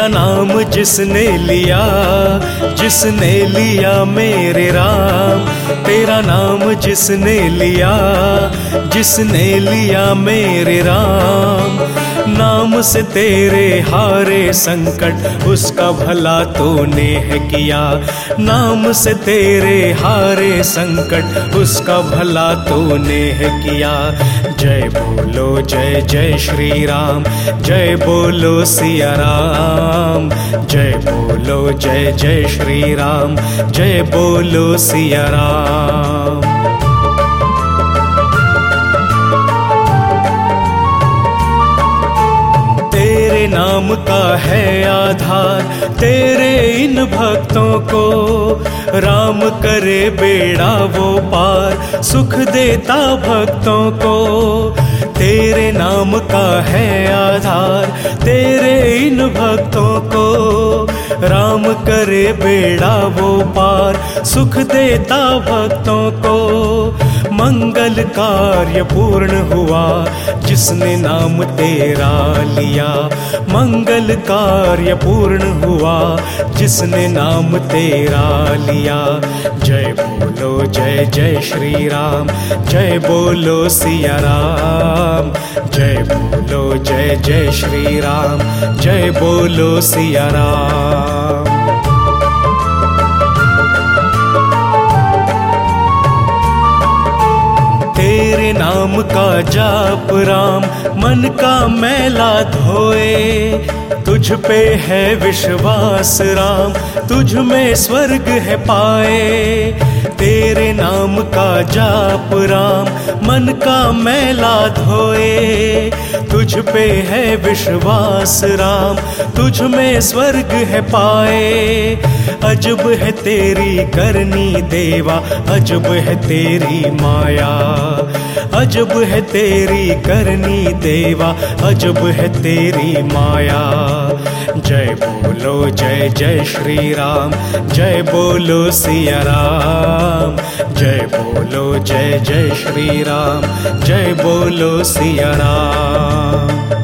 तेरा नाम जिसने लिया मेरे राम। तेरा नाम जिसने लिया मेरे राम। नाम से तेरे हारे संकट, उसका भला तूने है किया। नाम से तेरे हारे संकट, उसका भला तूने है किया। जय बोलो जय जय श्री राम, जय बोलो सिया राम। जय बोलो जय जय श्री राम, जय बोलो सिया राम। तेरे नाम का है आधार, तेरे इन भक्तों को राम करे बेड़ा वो पार, सुख देता भक्तों को। तेरे नाम का है आधार, तेरे इन भक्तों को राम करे बेड़ा वो पार, सुख देता भक्तों को। मंगल कार्य पूर्ण हुआ जिसने नाम तेरा लिया। मंगल कार्य पूर्ण हुआ जिसने नाम तेरा लिया। जय बोलो जय जय श्री राम, जय बोलो सिया राम। जय बोलो जय जय श्री राम, जय बोलो सिया राम। तेरे नाम का जाप राम, मन का मैला धोए। तुझ पे है विश्वास राम, तुझ में स्वर्ग है पाए। तेरे नाम का जाप राम, मन का मैला धोए। तुझ पे है विश्वास राम, तुझ में स्वर्ग है पाए। अजब है तेरी करनी देवा, अजब है तेरी माया। अजब है तेरी करनी देवा, अजब है तेरी माया। जय बोलो जय जय श्री राम, जय बोलो सिया राम। जय बोलो जय जय श्री राम, जय बोलो सिया राम।